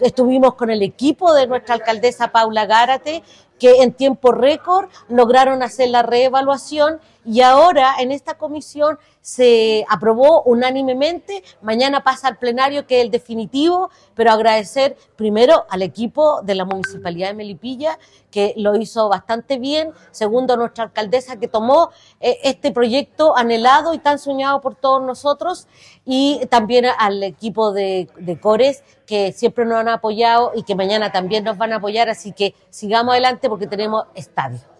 estuvimos con el equipo de nuestra alcaldesa Paula Gárate, que en tiempo récord lograron hacer la reevaluación y ahora en esta comisión se aprobó unánimemente, mañana pasa al plenario que es el definitivo, pero agradecer primero al equipo de la Municipalidad de Melipilla que lo hizo bastante bien, segundo a nuestra alcaldesa que tomó este proyecto anhelado y tan soñado por todos nosotros y también al equipo de Cores que siempre nos han apoyado y que mañana también nos van a apoyar, así que sigamos adelante porque tenemos estadio.